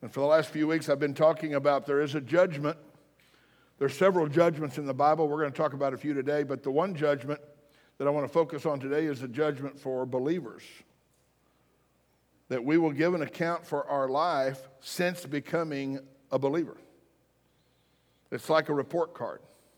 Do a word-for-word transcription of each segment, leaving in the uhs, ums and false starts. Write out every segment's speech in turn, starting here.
And for the last few weeks, I've been talking about there is a judgment. There's several judgments in the Bible. We're going to talk about a few today, but the one judgment that I want to focus on today is the judgment for believers. That we will give an account for our life since becoming a believer. It's like a report card.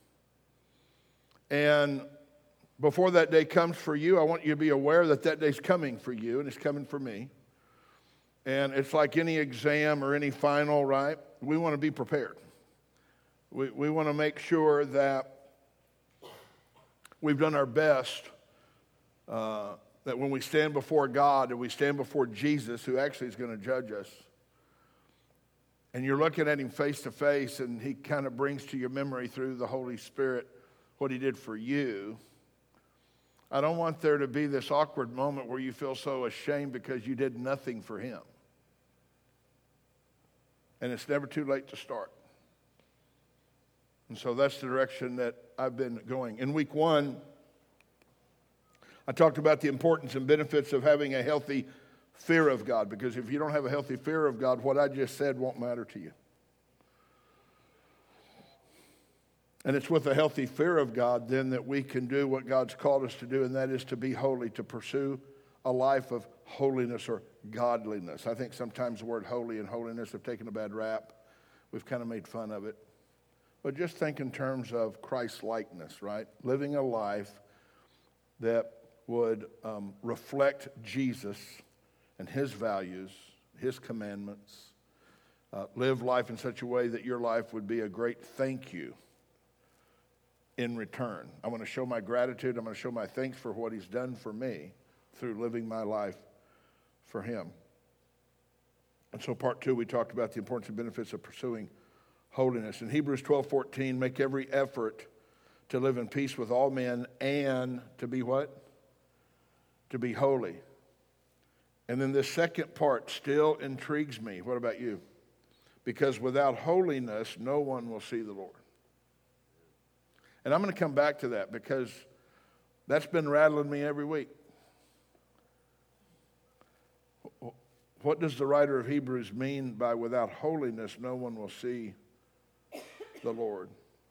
And before that day comes for you, I want you to be aware that that day's coming for you, and it's coming for me. And it's like any exam or any final, right? We want to be prepared. We, we want to make sure that we've done our best, uh, that when we stand before God and we stand before Jesus, who actually is going to judge us, and you're looking at him face to face, and he kind of brings to your memory through the Holy Spirit what he did for you. I don't want there to be this awkward moment where you feel so ashamed because you did nothing for him. And it's never too late to start. And so that's the direction that I've been going. In week one, I talked about the importance and benefits of having a healthy fear of God, because if you don't have a healthy fear of God, what I just said won't matter to you. And it's with a healthy fear of God then that we can do what God's called us to do, and that is to be holy, to pursue a life of holiness or godliness. I think sometimes the word holy and holiness have taken a bad rap. We've kind of made fun of it. But just think in terms of Christ-likeness, right? Living a life that would um, reflect Jesus and his values, his commandments. Uh, live life in such a way that your life would be a great thank you in return. I'm going to show my gratitude. I'm going to show my thanks for what he's done for me through living my life for him. And so part two, we talked about the importance and benefits of pursuing holiness. In Hebrews twelve fourteen, make every effort to live in peace with all men and to be what? To be holy. And then this second part still intrigues me. What about you? Because without holiness, no one will see the Lord. And I'm going to come back to that because that's been rattling me every week. What does the writer of Hebrews mean by without holiness, no one will see the Lord?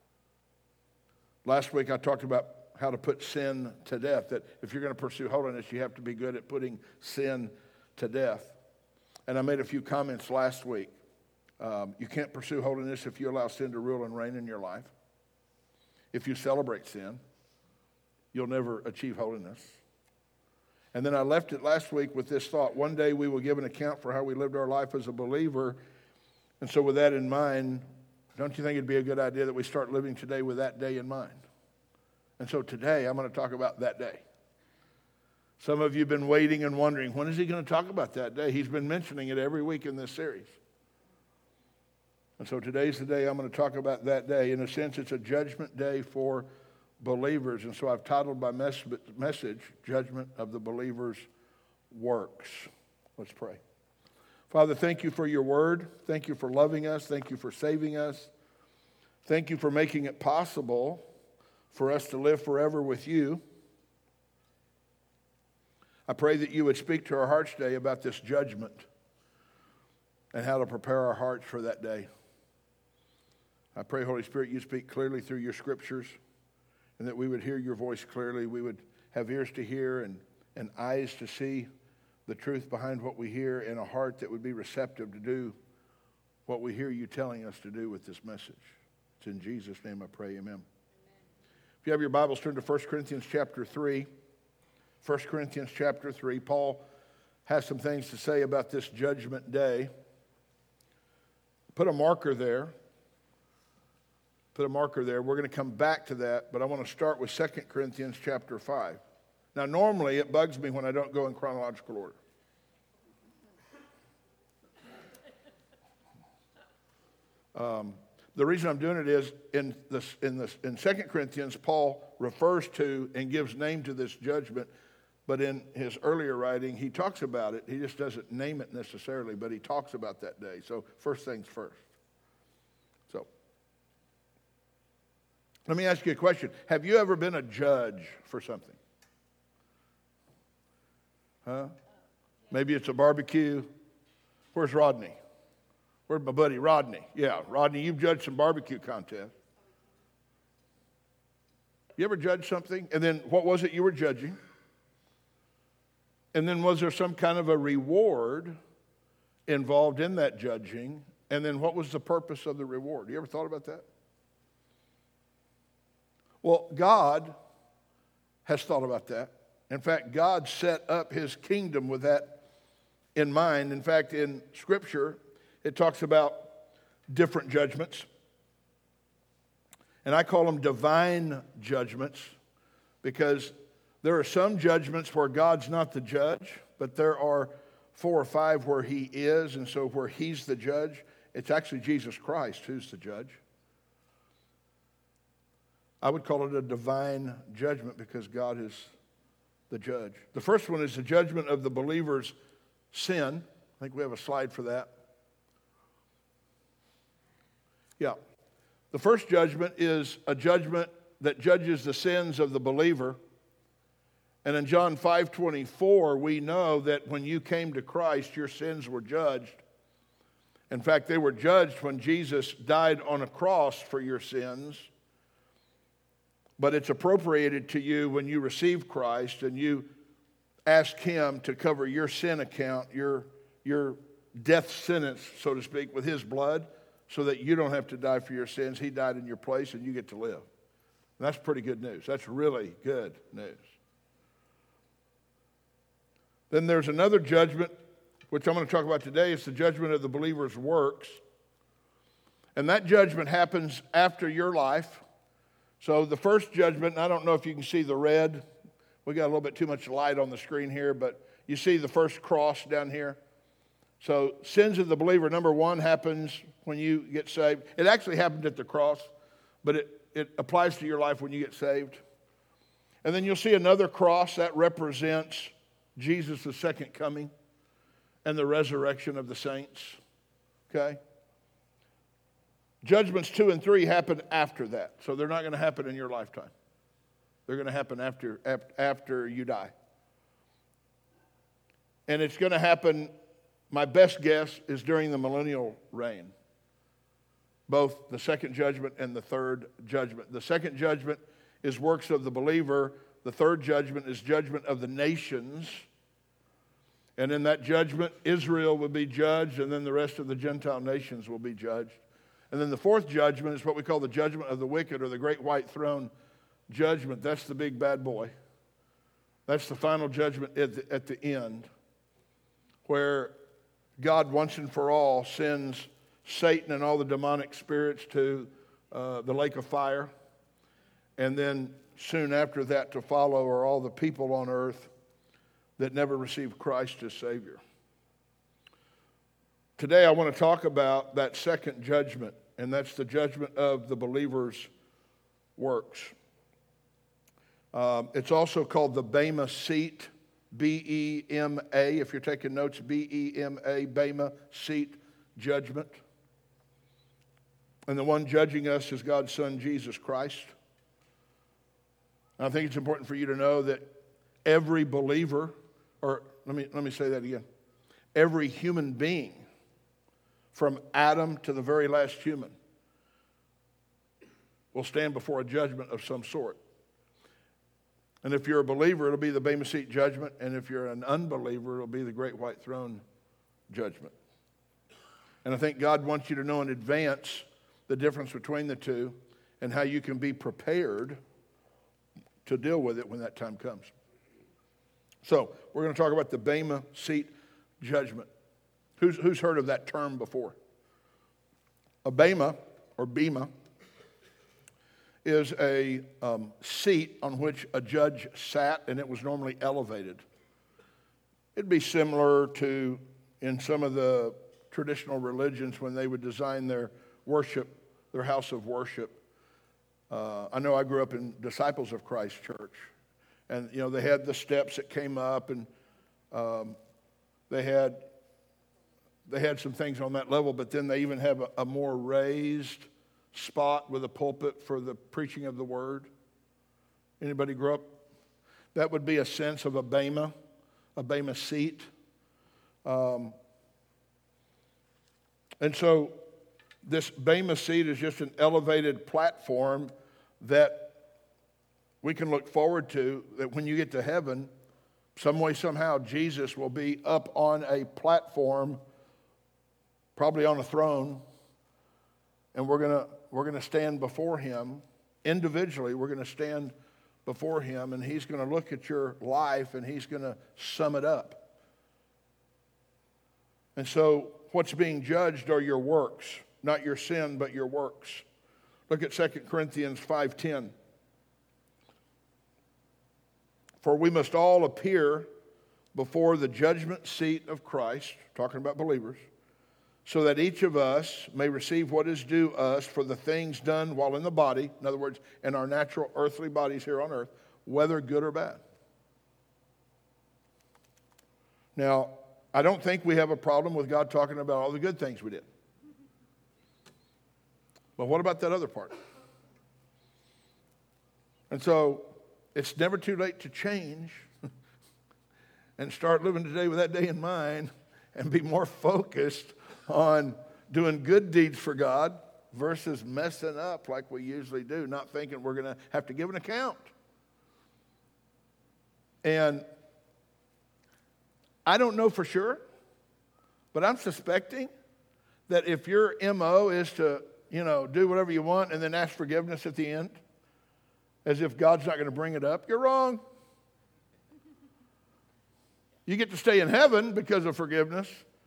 Last week I talked about how to put sin to death, that if you're going to pursue holiness, you have to be good at putting sin to death. And I made a few comments last week. Um, you can't pursue holiness if you allow sin to rule and reign in your life. If you celebrate sin, you'll never achieve holiness. And then I left it last week with this thought. One day we will give an account for how we lived our life as a believer. And so with that in mind, don't you think it'd be a good idea that we start living today with that day in mind? And so today I'm going to talk about that day. Some of you have been waiting and wondering, when is he going to talk about that day? He's been mentioning it every week in this series. And so today's the day I'm going to talk about that day. In a sense, it's a judgment day for believers. And so I've titled my mes- message, Judgment of the Believer's Works. Let's pray. Father, thank you for your word. Thank you for loving us. Thank you for saving us. Thank you for making it possible for us to live forever with you. I pray that you would speak to our hearts today about this judgment and how to prepare our hearts for that day. I pray, Holy Spirit, you speak clearly through your scriptures, and that we would hear your voice clearly. We would have ears to hear and, and eyes to see the truth behind what we hear, and a heart that would be receptive to do what we hear you telling us to do with this message. It's in Jesus' name I pray, amen. Amen. If you have your Bibles, turn to First Corinthians chapter three. First Corinthians chapter three. Paul has some things to say about this judgment day. Put a marker there. Put a marker there. We're going to come back to that, but I want to start with Second Corinthians chapter five. Now, normally it bugs me when I don't go in chronological order. Um, the reason I'm doing it is in this, in this, in Second Corinthians, Paul refers to and gives name to this judgment, but in his earlier writing, he talks about it. He just doesn't name it necessarily, but he talks about that day. So first things first. So let me ask you a question. Have you ever been a judge for something? Huh? Maybe it's a barbecue. Where's Rodney? Where's my buddy Rodney? Yeah, Rodney, you've judged some barbecue contests. You ever judged something? And then what was it you were judging? And then was there some kind of a reward involved in that judging? And then what was the purpose of the reward? You ever thought about that? Well, God has thought about that. In fact, God set up his kingdom with that in mind. In fact, in Scripture, it talks about different judgments. And I call them divine judgments because there are some judgments where God's not the judge, but there are four or five where he is, and so where he's the judge, it's actually Jesus Christ who's the judge. I would call it a divine judgment because God is the judge. The first one is the judgment of the believer's sin. I think we have a slide for that. Yeah. The first judgment is a judgment that judges the sins of the believer. And in John five twenty-four, we know that when you came to Christ, your sins were judged. In fact, they were judged when Jesus died on a cross for your sins. But it's appropriated to you when you receive Christ and you ask him to cover your sin account, your, your death sentence, so to speak, with his blood, so that you don't have to die for your sins. He died in your place and you get to live. And that's pretty good news. That's really good news. Then there's another judgment, which I'm going to talk about today. It's the judgment of the believer's works. And that judgment happens after your life. So the first judgment, and I don't know if you can see the red. We got a little bit too much light on the screen here, but you see the first cross down here. So sins of the believer, number one, happens when you get saved. It actually happened at the cross, but it, it applies to your life when you get saved. And then you'll see another cross that represents Jesus, the second coming, and the resurrection of the saints. Okay? Judgments two and three happen after that. So they're not going to happen in your lifetime. They're going to happen after, after you die. And it's going to happen, my best guess, is during the millennial reign. Both the second judgment and the third judgment. The second judgment is works of the believer. The third judgment is judgment of the nations. And in that judgment, Israel will be judged, and then the rest of the Gentile nations will be judged. And then the fourth judgment is what we call the judgment of the wicked, or the great white throne judgment. That's the big bad boy. That's the final judgment at the, at the end, where God once and for all sends Satan and all the demonic spirits to uh, the lake of fire. And then soon after that to follow are all the people on earth that never received Christ as Savior. Today I want to talk about that second judgment, and that's the judgment of the believer's works. Um, it's also called the Bema seat, B E M A. If you're taking notes, B E M A, Bema seat judgment. And the one judging us is God's Son, Jesus Christ. And I think it's important for you to know that every believer, or let me, let me say that again, every human being, from Adam to the very last human, will stand before a judgment of some sort. And if you're a believer, it'll be the Bema seat judgment. And if you're an unbeliever, it'll be the great white throne judgment. And I think God wants you to know in advance the difference between the two and how you can be prepared to deal with it when that time comes. So we're going to talk about the Bema seat judgment. Who's, who's heard of that term before? A Bema, or Bema, is a um, seat on which a judge sat, and it was normally elevated. It'd be similar to, in some of the traditional religions, when they would design their worship, their house of worship. Uh, I know I grew up in Disciples of Christ Church, and you know they had the steps that came up, and um, they had they had some things on that level, but then they even have a, a more raised spot with a pulpit for the preaching of the word. Anybody grew up? That would be a sense of a Bema, a Bema seat. Um, And so this Bema seat is just an elevated platform that we can look forward to, that when you get to heaven, some way, somehow, Jesus will be up on a platform, probably on a throne, and we're gonna we're gonna stand before him individually. We're gonna stand before him, and he's gonna look at your life and he's gonna sum it up. And so what's being judged are your works, not your sin, but your works. Look at Second Corinthians five ten. For we must all appear before the judgment seat of Christ, talking about believers, so that each of us may receive what is due us for the things done while in the body, in other words, in our natural earthly bodies here on earth, whether good or bad. Now, I don't think we have a problem with God talking about all the good things we did. But what about that other part? And so, it's never too late to change and start living today with that day in mind and be more focused on doing good deeds for God versus messing up like we usually do, not thinking we're going to have to give an account. And I don't know for sure, but I'm suspecting that if your M O is to, you know, do whatever you want and then ask forgiveness at the end, as if God's not going to bring it up, you're wrong. You get to stay in heaven because of forgiveness.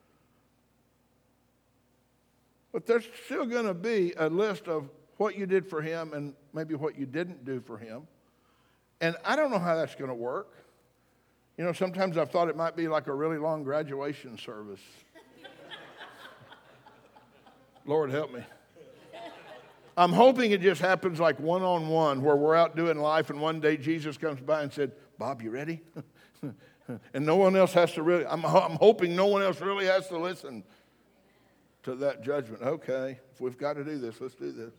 But there's still going to be a list of what you did for him and maybe what you didn't do for him. And I don't know how that's going to work. You know, sometimes I've thought it might be like a really long graduation service. Lord help me. I'm hoping it just happens like one-on-one where we're out doing life and one day Jesus comes by and said, Bob, you ready? And no one else has to really, I'm, I'm hoping no one else really has to listen to that judgment. Okay, if we've got to do this, let's do this.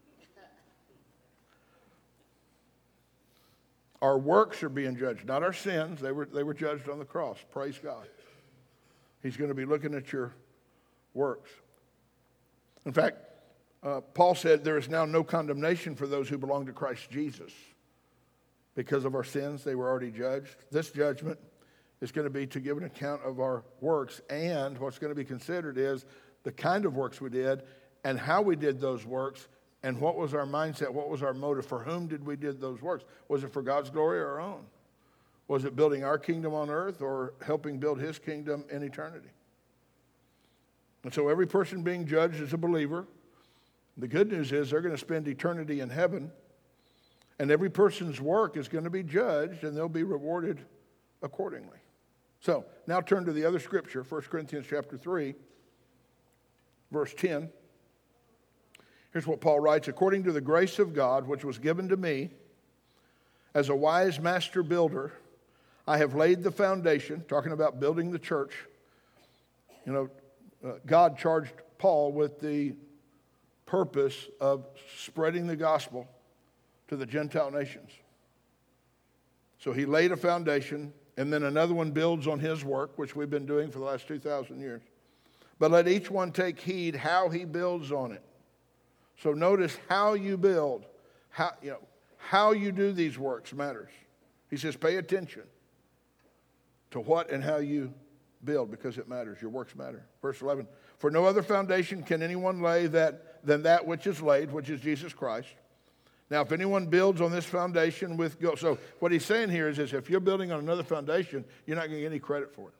Our works are being judged, not our sins. They were, they were judged on the cross. Praise God. He's going to be looking at your works. In fact, Uh, Paul said there is now no condemnation for those who belong to Christ Jesus. Because of our sins, they were already judged. This judgment is going to be to give an account of our works, and what's going to be considered is the kind of works we did and how we did those works and what was our mindset, what was our motive, for whom did we did those works? Was it for God's glory or our own? Was it building our kingdom on earth or helping build his kingdom in eternity? And so every person being judged is a believer. The good news is they're going to spend eternity in heaven, and every person's work is going to be judged, and they'll be rewarded accordingly. So, now turn to the other scripture, First Corinthians chapter three, verse ten. Here's what Paul writes, according to the grace of God, which was given to me, as a wise master builder, I have laid the foundation, talking about building the church. You know, uh, God charged Paul with the purpose of spreading the gospel to the Gentile nations. So he laid a foundation, and then another one builds on his work, which we've been doing for the last two thousand years. But let each one take heed how he builds on it. So notice how you build, how, you know, how you do these works matters. He says pay attention to what and how you build, because it matters. Your works matter. Verse eleven, for no other foundation can anyone lay that than that which is laid, which is Jesus Christ. Now, if anyone builds on this foundation with gold, so what he's saying here is, is if you're building on another foundation, you're not going to get any credit for it.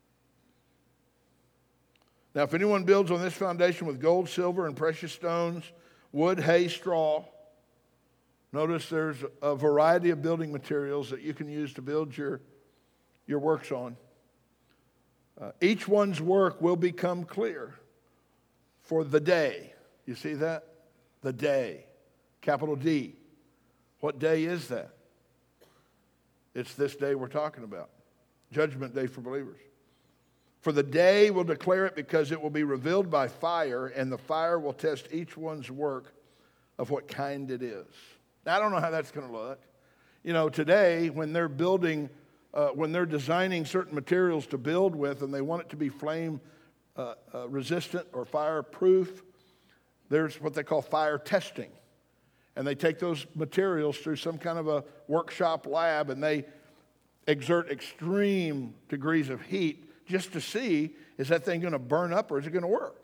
Now, if anyone builds on this foundation with gold, silver, and precious stones, wood, hay, straw, notice there's a variety of building materials that you can use to build your, your works on. Uh, each one's work will become clear for the day. You see that? The day. Capital D. What day is that? It's this day we're talking about. Judgment day for believers. For the day will declare it, because it will be revealed by fire, and the fire will test each one's work of what kind it is. Now, I don't know how that's going to look. You know, today when they're building, uh, when they're designing certain materials to build with, and they want it to be flame uh, uh, resistant or fireproof, there's what they call fire testing. And they take those materials through some kind of a workshop lab, and they exert extreme degrees of heat just to see, is that thing going to burn up or is it going to work?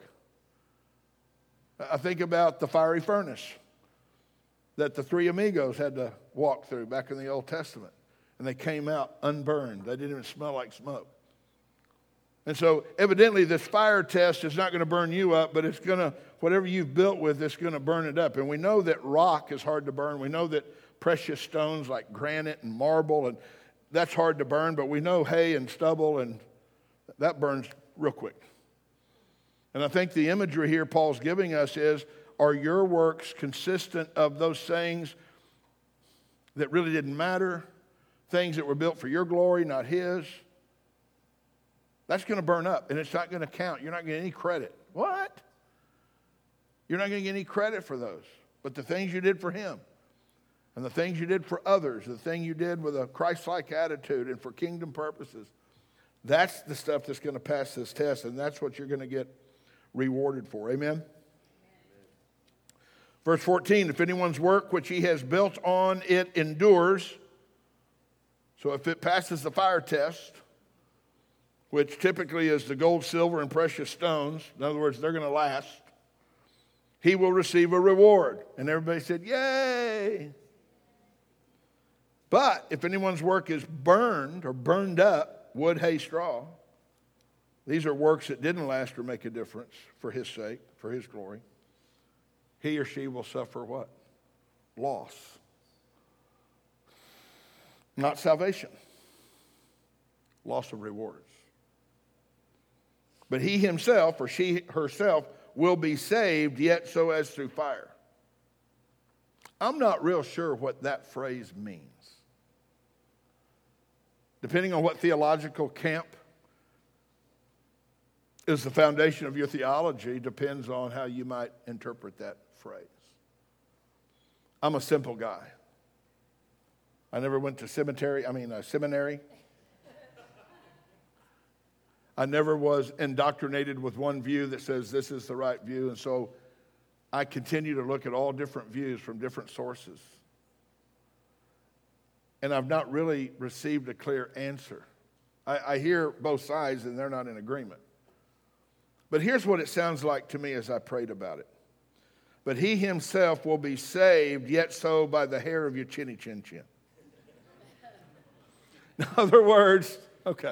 I think about the fiery furnace that the three amigos had to walk through back in the Old Testament. And they came out unburned. They didn't even smell like smoke. And so evidently this fire test is not going to burn you up, but it's going to, whatever you've built with, it's going to burn it up. And we know that rock is hard to burn. We know that precious stones like granite and marble, and that's hard to burn, but we know hay and stubble, and that burns real quick. And I think the imagery here Paul's giving us is, are your works consistent of those things that really didn't matter, things that were built for your glory, not his? That's going to burn up, and it's not going to count. You're not getting any credit. What? You're not going to get any credit for those. But the things you did for him, and the things you did for others, the thing you did with a Christ-like attitude and for kingdom purposes, that's the stuff that's going to pass this test, and that's what you're going to get rewarded for. Amen? Verse fourteen, if anyone's work which he has built on it endures, so if it passes the fire test, which typically is the gold, silver, and precious stones, in other words, they're going to last, he will receive a reward. And everybody said, yay! But if anyone's work is burned or burned up, wood, hay, straw, these are works that didn't last or make a difference for his sake, for his glory, he or she will suffer what? Loss. Not salvation. Loss of rewards. But he himself or she herself will be saved, yet so as through fire. I'm not real sure what that phrase means. Depending on what theological camp is the foundation of your theology, depends on how you might interpret that phrase. I'm a simple guy. I never went to cemetery, I mean a seminary. I never was indoctrinated with one view that says this is the right view, and so I continue to look at all different views from different sources. And I've not really received a clear answer. I, I hear both sides, and they're not in agreement. But here's what it sounds like to me as I prayed about it. But he himself will be saved, yet so by the hair of your chinny chin chin. In other words, okay.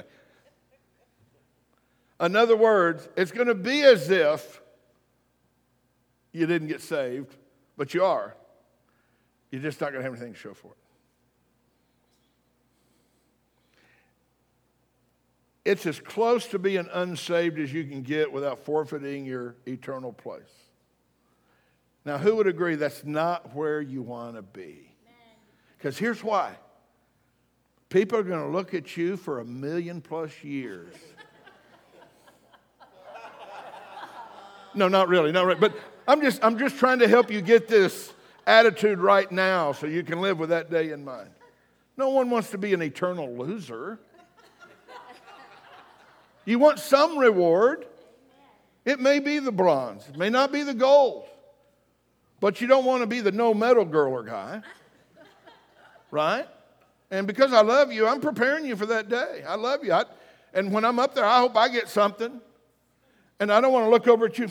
In other words, it's going to be as if you didn't get saved, but you are. You're just not going to have anything to show for it. It's as close to being unsaved as you can get without forfeiting your eternal place. Now, who would agree that's not where you want to be? Because here's why. People are going to look at you for a million plus years. No, not really, not really. But I'm just, I'm just trying to help you get this attitude right now so you can live with that day in mind. No one wants to be an eternal loser. You want some reward. It may be the bronze. It may not be the gold. But you don't want to be the no medal girl or guy. Right? And because I love you, I'm preparing you for that day. I love you. I, and when I'm up there, I hope I get something. And I don't want to look over at you.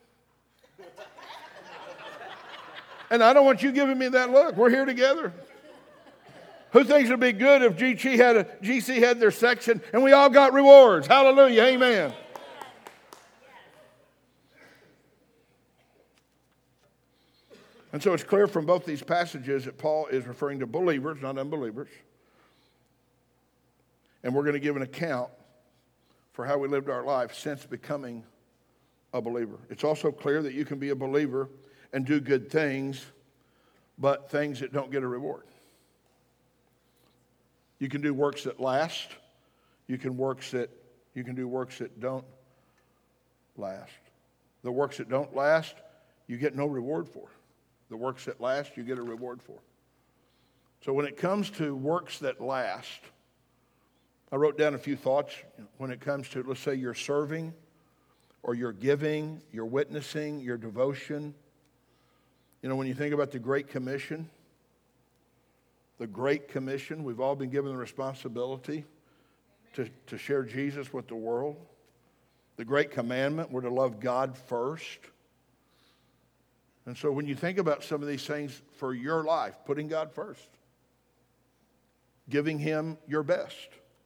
And I don't want you giving me that look. We're here together. Who thinks it'd be good if G C had a G C had their section and we all got rewards? Hallelujah, amen. And so it's clear from both these passages that Paul is referring to believers, not unbelievers. And we're going to give an account for how we lived our life since becoming a believer. It's also clear that you can be a believer and do good things, but things that don't get a reward. You can do works that last. You can works that you can do works that don't last. The works that don't last, you get no reward for. The works that last, you get a reward for. So when it comes to works that last, I wrote down a few thoughts when it comes to, let's say you're serving or your giving, your witnessing, your devotion. You know, when you think about the Great Commission, the Great Commission, we've all been given the responsibility to, to share Jesus with the world. The Great Commandment, we're to love God first. And so when you think about some of these things for your life, putting God first, giving Him your best,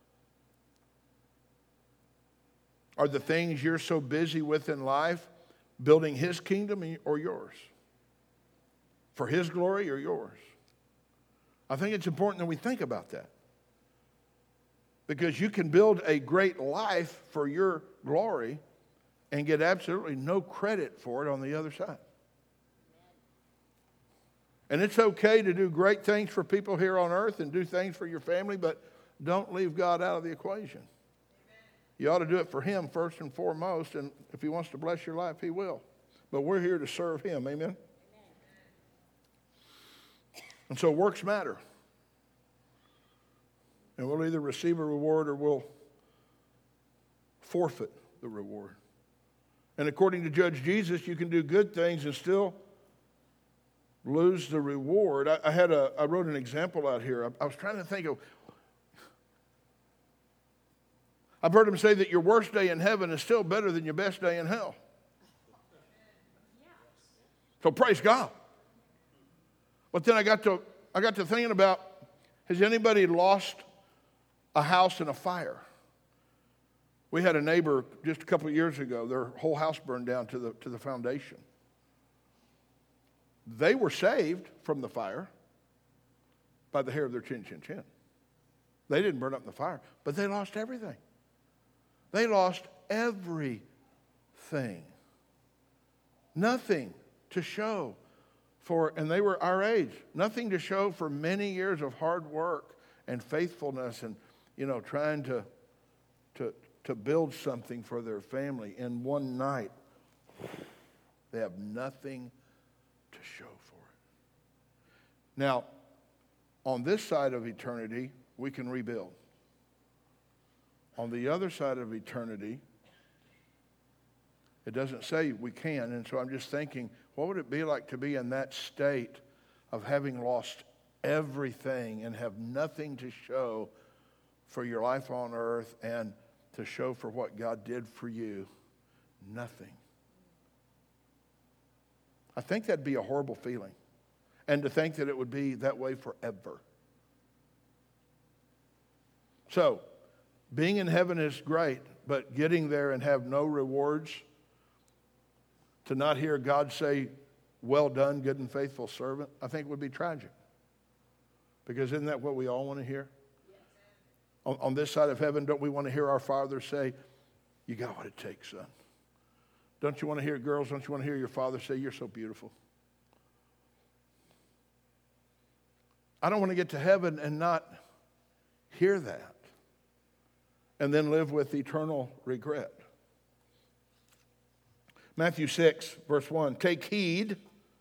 are the things you're so busy with in life building His kingdom or yours? For His glory or yours? I think it's important that we think about that. Because you can build a great life for your glory and get absolutely no credit for it on the other side. And it's okay to do great things for people here on earth and do things for your family, but don't leave God out of the equation. You ought to do it for Him first and foremost, and if He wants to bless your life, He will. But we're here to serve Him, amen? Amen. And so works matter. And we'll either receive a reward or we'll forfeit the reward. And according to Judge Jesus, you can do good things and still lose the reward. I, I had a, I wrote an example out here. I, I was trying to think of, I've heard him say that your worst day in heaven is still better than your best day in hell. So praise God. But then I got to I got to thinking about, has anybody lost a house in a fire? We had a neighbor just a couple of years ago, their whole house burned down to the to the foundation. They were saved from the fire by the hair of their chin, chin, chin. They didn't burn up in the fire, but they lost everything. They lost everything. Nothing to show for, and they were our age, nothing to show for many years of hard work and faithfulness and, you know, trying to, to, to build something for their family. In one night, they have nothing to show for it. Now, on this side of eternity, we can rebuild. On the other side of eternity, it doesn't say we can. And so I'm just thinking, what would it be like to be in that state of having lost everything and have nothing to show for your life on earth and to show for what God did for you? Nothing. I think that'd be a horrible feeling. And to think that it would be that way forever. So, being in heaven is great, but getting there and have no rewards, to not hear God say, well done, good and faithful servant, I think would be tragic. Because isn't that what we all want to hear? On, on this side of heaven, don't we want to hear our Father say, you got what it takes, son? Don't you want to hear, girls, don't you want to hear your father say, you're so beautiful? I don't want to get to heaven and not hear that. And then live with eternal regret. Matthew six, verse one, take heed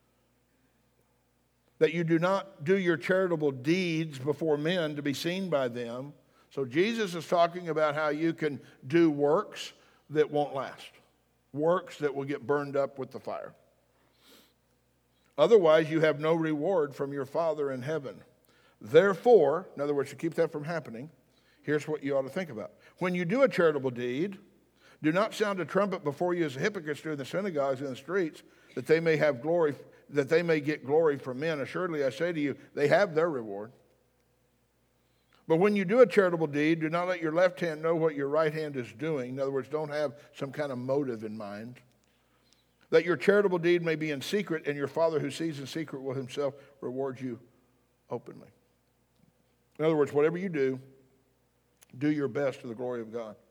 that you do not do your charitable deeds before men to be seen by them. So Jesus is talking about how you can do works that won't last. Works that will get burned up with the fire. Otherwise, you have no reward from your Father in heaven. Therefore, in other words, to keep that from happening, here's what you ought to think about. When you do a charitable deed, do not sound a trumpet before you as the hypocrites do in the synagogues and the streets, that they may have glory, that they may get glory from men. Assuredly, I say to you, they have their reward. But when you do a charitable deed, do not let your left hand know what your right hand is doing. In other words, don't have some kind of motive in mind. That your charitable deed may be in secret, and your Father who sees in secret will himself reward you openly. In other words, whatever you do, do your best to the glory of God.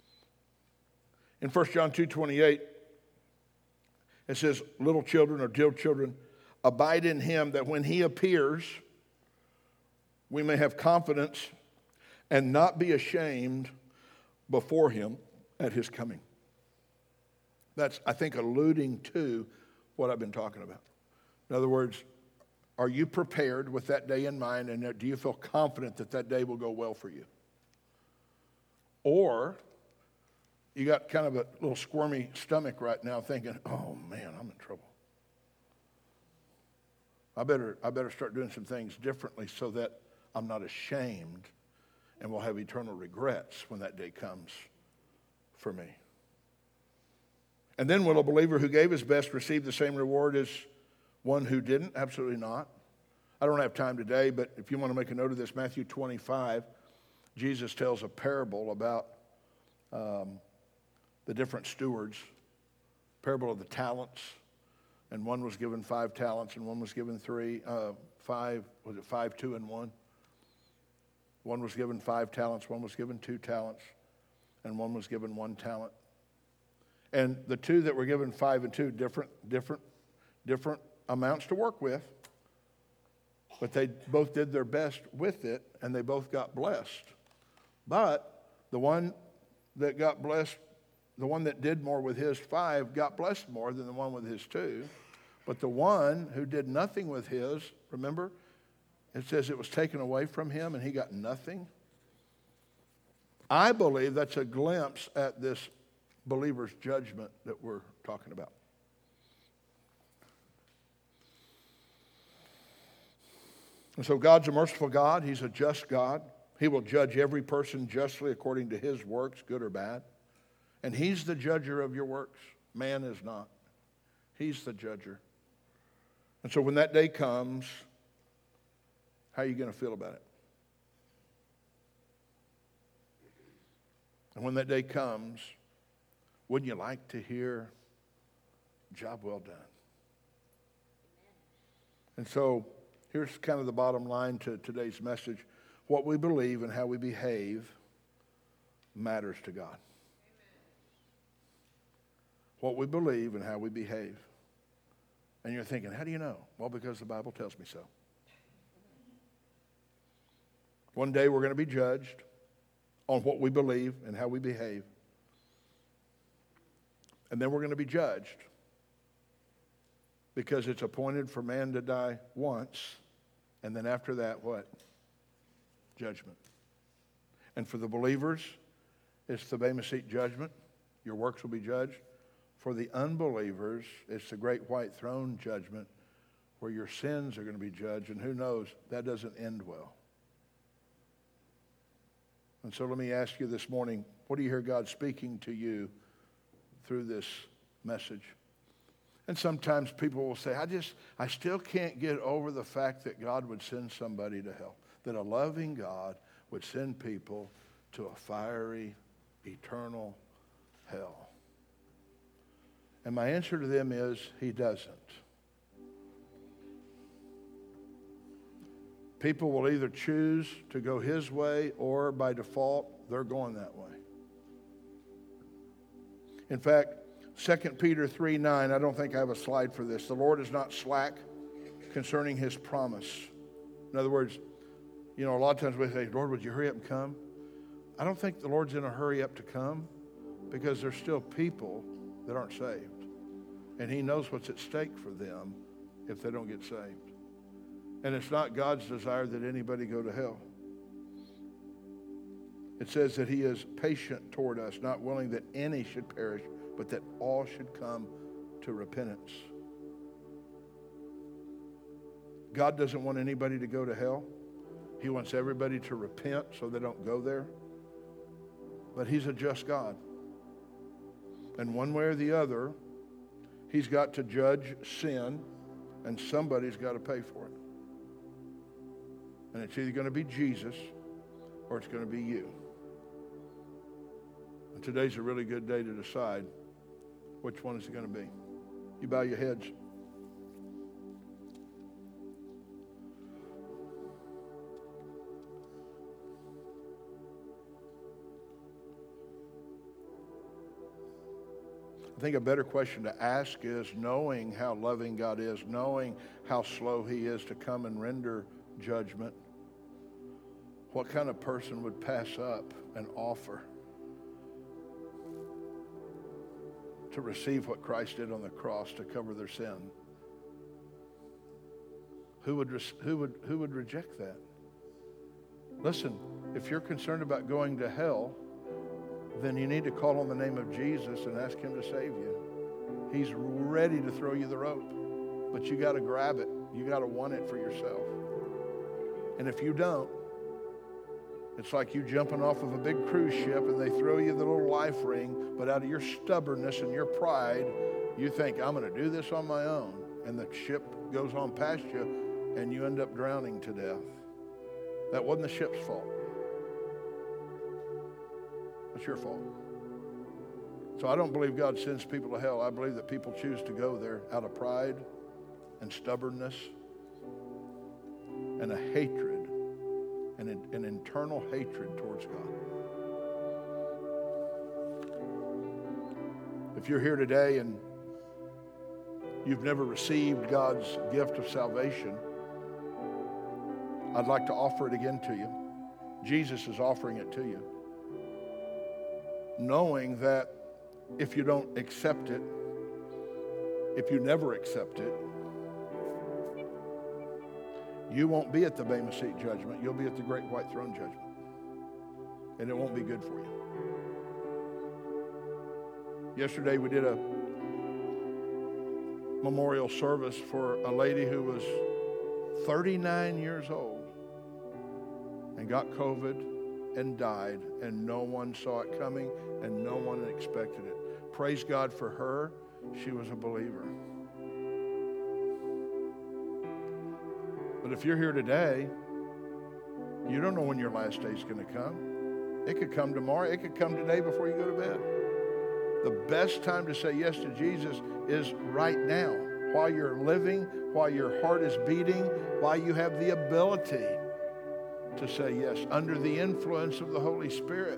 In First John two twenty-eight, it says, little children or dear children, abide in him, that when he appears, we may have confidence and not be ashamed before him at his coming. That's, I think, alluding to what I've been talking about. In other words, are you prepared with that day in mind, and do you feel confident that that day will go well for you? Or You got kind of a little squirmy stomach right now thinking, oh man, I'm in trouble. I better, I better start doing some things differently so that I'm not ashamed and will have eternal regrets when that day comes for me. And then will a believer who gave his best receive the same reward as one who didn't? Absolutely not. I don't have time today, but if you want to make a note of this, Matthew twenty-five, Jesus tells a parable about um, the different stewards, parable of the talents, and one was given five talents and one was given three, uh, five, was it five, two, and one? One was given five talents, one was given two talents, and one was given one talent. And the two that were given five and two, different, different, different amounts to work with, but they both did their best with it, and they both got blessed. But the one that got blessed, the one that did more with his five got blessed more than the one with his two. But the one who did nothing with his, remember, it says it was taken away from him and he got nothing. I believe that's a glimpse at this believer's judgment that we're talking about. And so God's a merciful God. He's a just God. He will judge every person justly according to his works, good or bad. And he's the judger of your works. Man is not. He's the judger. And so when that day comes, how are you going to feel about it? And when that day comes, wouldn't you like to hear, job well done? And so here's kind of the bottom line to today's message. What we believe and how we behave matters to God. What we believe and how we behave. And you're thinking, how do you know? Well, because the Bible tells me so. One day we're going to be judged on what we believe and how we behave. And then we're going to be judged because it's appointed for man to die once, and then after that, what? Judgment. And for the believers, it's the Bema Seat judgment. Your works will be judged. For the unbelievers, it's the great white throne judgment where your sins are going to be judged, and who knows, that doesn't end well. And so let me ask you this morning, what do you hear God speaking to you through this message? And sometimes people will say, I just, I still can't get over the fact that God would send somebody to hell, that a loving God would send people to a fiery, eternal hell. And my answer to them is, he doesn't. People will either choose to go his way or by default, they're going that way. In fact, Second Peter three nine, I don't think I have a slide for this. The Lord is not slack concerning his promise. In other words, you know, a lot of times we say, Lord, would you hurry up and come? I don't think the Lord's in a hurry up to come because there's still people that aren't saved. And he knows what's at stake for them if they don't get saved. And it's not God's desire that anybody go to hell. It says that he is patient toward us, not willing that any should perish, but that all should come to repentance. God doesn't want anybody to go to hell. He wants everybody to repent so they don't go there. But he's a just God. And one way or the other, he's got to judge sin, and somebody's got to pay for it. And it's either going to be Jesus or it's going to be you. And today's a really good day to decide which one is it going to be. You bow your heads. I think a better question to ask is, knowing how loving God is, knowing how slow he is to come and render judgment, what kind of person would pass up an offer to receive what Christ did on the cross to cover their sin? Who would, who would, who would reject that? Listen, if you're concerned about going to hell, then you need to call on the name of Jesus and ask him to save you. He's ready to throw you the rope, but you got to grab it. You got to want it for yourself. And if you don't, it's like you jumping off of a big cruise ship and they throw you the little life ring, but out of your stubbornness and your pride, you think, I'm going to do this on my own. And the ship goes on past you and you end up drowning to death. That wasn't the ship's fault. It's your fault. So I don't believe God sends people to hell. I believe that people choose to go there out of pride and stubbornness and a hatred, and an, an internal hatred towards God. If you're here today and you've never received God's gift of salvation, I'd like to offer it again to you. Jesus is offering it to you, knowing that if you don't accept it, if you never accept it, you won't be at the Bema Seat judgment. You'll be at the great white throne judgment. And it won't be good for you. Yesterday we did a memorial service for a lady who was thirty-nine years old and got COVID and died, and no one saw it coming and no one expected it. Praise God for her. She was a believer. But if you're here today, you don't know when your last day is going to come. It could come tomorrow. It could come today before you go to bed. The best time to say yes to Jesus is right now, while you're living, while your heart is beating, while you have the ability to say yes, under the influence of the Holy Spirit.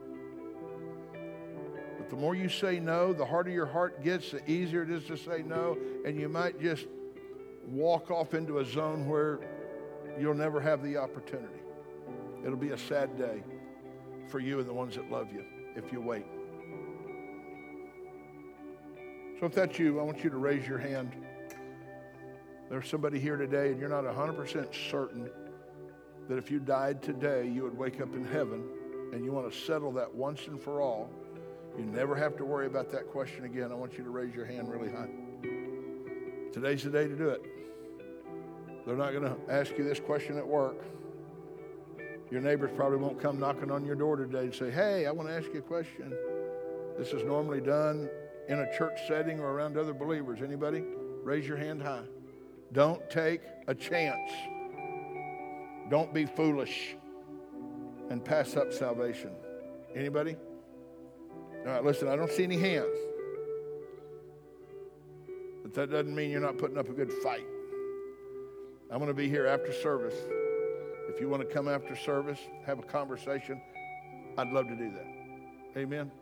But the more you say no, the harder your heart gets, the easier it is to say no, and you might just walk off into a zone where you'll never have the opportunity. It'll be a sad day for you and the ones that love you if you wait. So if that's you, I want you to raise your hand. There's somebody here today and you're not one hundred percent certain that if you died today, you would wake up in heaven, and you want to settle that once and for all. You never have to worry about that question again. I want you to raise your hand really high. Today's the day to do it. They're not going to ask you this question at work. Your neighbors probably won't come knocking on your door today and say, hey, I want to ask you a question. This is normally done in a church setting or around other believers. Anybody? Raise your hand high. Don't take a chance. Don't be foolish and pass up salvation. Anybody? All right, listen, I don't see any hands. But that doesn't mean you're not putting up a good fight. I'm going to be here after service. If you want to come after service, have a conversation, I'd love to do that. Amen.